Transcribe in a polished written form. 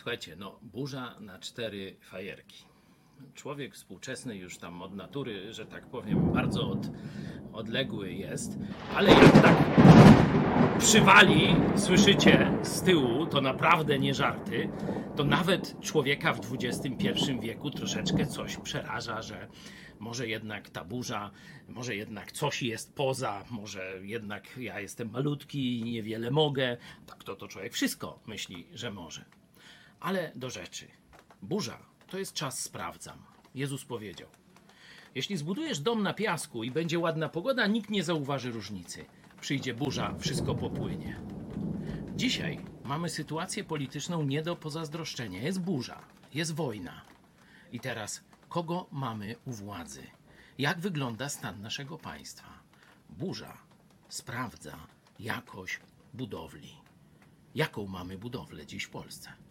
Słuchajcie, burza na 4 fajerki. Człowiek współczesny już tam od natury, że tak powiem, bardzo odległy jest, ale jak tak przywali, słyszycie z tyłu, to naprawdę nie żarty, to nawet człowieka w XXI wieku troszeczkę coś przeraża, że może jednak ta burza, może jednak coś jest poza, może jednak ja jestem malutki i niewiele mogę. Tak to człowiek wszystko myśli, że może. Ale do rzeczy. Burza to jest czas sprawdzam. Jezus powiedział: jeśli zbudujesz dom na piasku i będzie ładna pogoda, nikt nie zauważy różnicy. Przyjdzie burza, wszystko popłynie. Dzisiaj mamy sytuację polityczną nie do pozazdroszczenia. Jest burza, jest wojna. I teraz kogo mamy u władzy? Jak wygląda stan naszego państwa? Burza sprawdza jakość budowli. Jaką mamy budowlę dziś w Polsce?